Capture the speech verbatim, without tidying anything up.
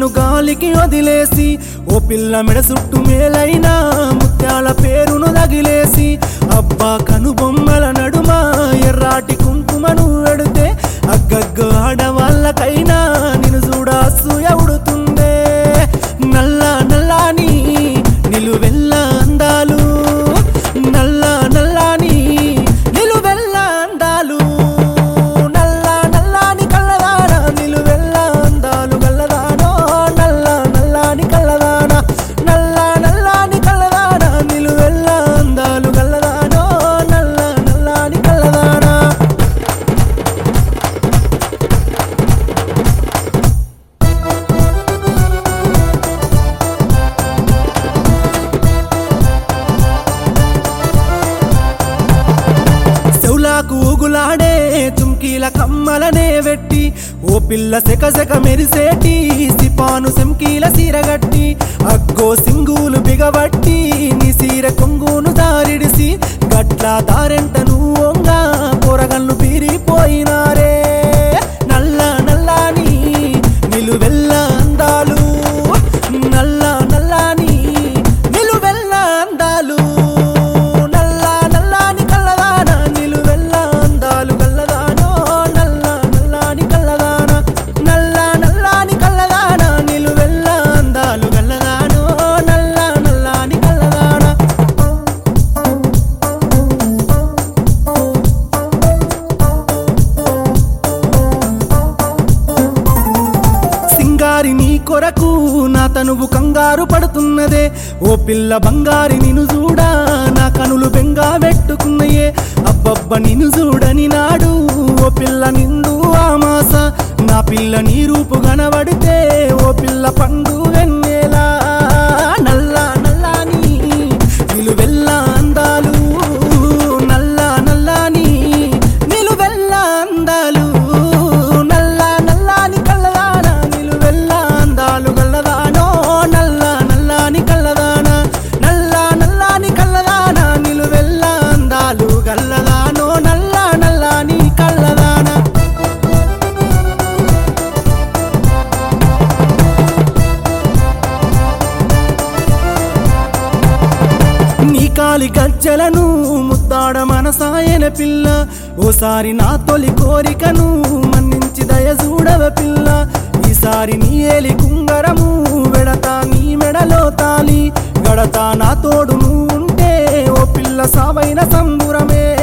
గాలికి వదిలేసి ఓ పిల్ల మెడ చుట్టు మేలైనా ముత్యాల పేరును తగిలేసి అబ్బా కనుబొమ్మల నడుమ ఎర్రాటి కుంకుమను వెడితే అగ్గగ్గ ఆడవాళ్ళకైనా నిన్ను చూడాసు ఎవడుతుందే నల్ల నల్లాని నిలువెల్ల అందాలు నల్ల నల్లాని నిలువెల్ల అందాలు నల్ల నల్లాని కళ్ళదాన నిలువెల్ల అందాలు గల్లదానో నల్ల నల్లాని కళ్ళదాన నల్ల నల్లాని కళ్ళదాన నిలువెల్ల అందాలు గల్లదానో నల్ల నల్లాని కళ్ళదాన ఊగులాడే చుంకీల కమ్మలనే వెట్టి ఓ పిల్ల సెక సెక మెరిసేటి సిపాను సెంకీల సీరగట్టి అగ్గో సింగులు బిగబట్టి నీ సీర కొంగును దారిడిసి గట్ల దారెంట నువ్వుంగా పొరగన్లు పీరిపోయినారే నల్ల నల్లాని నిలువెల్ల అందాలు నల్ల నల్లాని నిలువెల్ల అందాలు నీ కొరకు నా తనువు కంగారు పడుతున్నదే ఓ పిల్ల బంగారి నిన్ను చూడా నా కనులు బెంగా పెట్టుకున్నయే అబ్బబ్బ నిన్ను చూడని నాడు ఓ పిల్ల నిండు ఆమాస నా పిల్ల నీ రూపు కనబడితే ఓ పిల్ల పండు వెన్నెలా నల్ల నల్లాని నిలువెల్ల అందాలు నల్ల నల్లాని నిలువెల్ల అందాలు నల్ల నల్లాని కళ్ళదాన నిలువెల్ల అందాలు గల్లదానో నల్ల నల్లాని కళ్ళదాన నల్ల నల్లాని కళ్ళదాన నిలువెల్ల అందాలు గల్లదానో నల్ల నల్లాని కళ్ళదాన నీ కాలి గజ్జలను ముద్దాడ మనసాయన పిల్ల ఓసారి నా తొలి కోరికను మన్నించి దయ చూడవ పిల్ల ఈసారి నీ ఏలి కుంగరము వెడతా నీ మెడలో తాలి గడతా నా తోడు నువ్వు ఉంటే ఓ పిల్ల సావైన సంబురమే